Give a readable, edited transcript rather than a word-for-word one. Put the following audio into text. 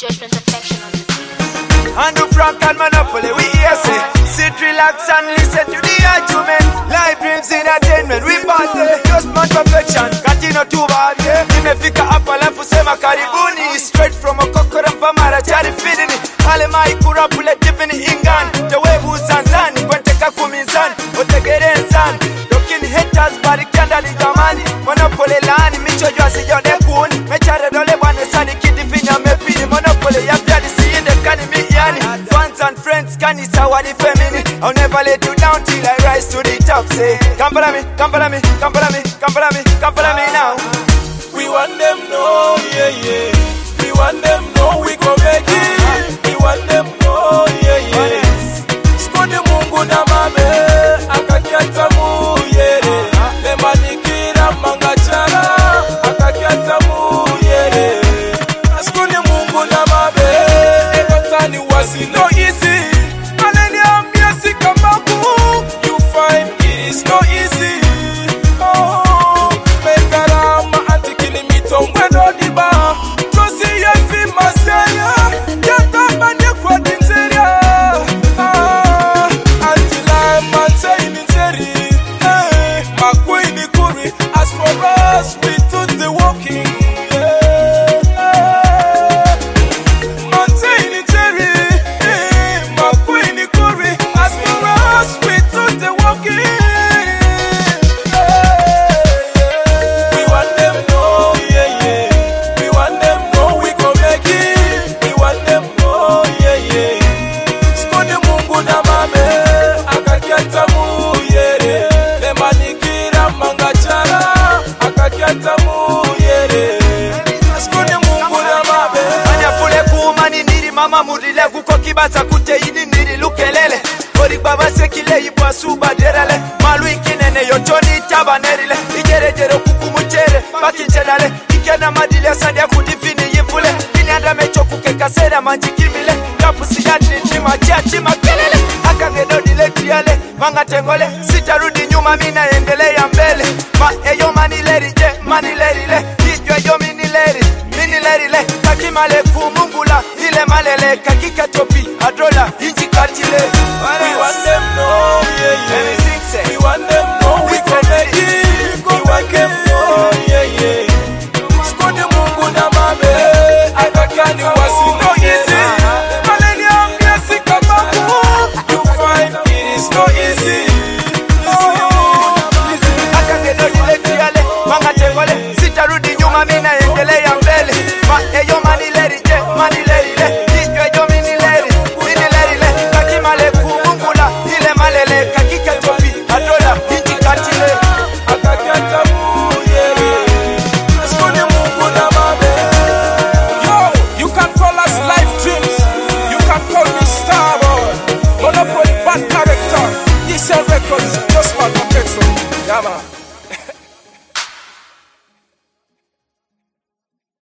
Judgment Affection on the beat. Andrew Frank and Monopoly, we here say, sit, relax and listen to the argument. Live dreams, entertainment, we party. Just man perfection, Katino too bad, yeah. Nimefika hapa lafu sema karibuni. Straight from a kokora mpamara, jari fidini. Ale mai kurapule divini ingan. Jawebu zanzani, kwenteka kumizani. Otegere nzani, dokini haters, bari kianda ligamani. Monopoly laani, micho jwa sijone kuni. Mechare dole bwane sani, kidifinya mepini. Monopoly ya vyadi siyinde kani miyani. Fans and friends, kani sawali femini. I'll never let you down till I rise to the top. Say, come follow me, come follow me, come follow me, come follow me, come follow me now. We want them know, yeah, yeah. We want them know we go make it. We want them know, yeah, yeah. Skodi Mungu na mame, akakiata mu, yeah. Lemanikira mangachara, akakiata mu, yeah. Skodi Mungu na mame, ekotani wasi no easy. Aleni ambia sikambaku, you find it is no easy. Oh, mekarama antikini mitongweno diba. Josi yefi masaya, yatabanye kwa dinseria. Until I'm maintain interi. My queen ikuri, as for us, we do the walking. Maintain interi. My queen ikuri, as for us, we do the walking. We want them know, yeah, yeah. We want them know we go make it. We want them know, yeah, yeah. Skodi Mungu na mame, akakiata mu, yeah. Lemanikira mangachara, akakiata mu, yeah. Skodi Mungu na mame. Anya fule kuumani niri mama murile kuko kibasa kute ini niri lukelele. Kori baba sekile ibwa suba derale. Malu ikinene yotoni tabanerile. Ijere jere kuku muchere baki nchedale. Ikena madile sandia kudifini yifule. Inyanda mecho kukeka seda manjikimile. Kapusi yadri chima chia chima kelele. Aka ngedo dile triale manga tengole. Sitarudi nyuma mina endelea mbele. Ma eyo manileri je manileri le. Hijwe yo minileri le. Kakimale kumungula ile malele. Kakika topi adrola inji katile. We want them know, yeah, yeah. We want them know we go make it. We want them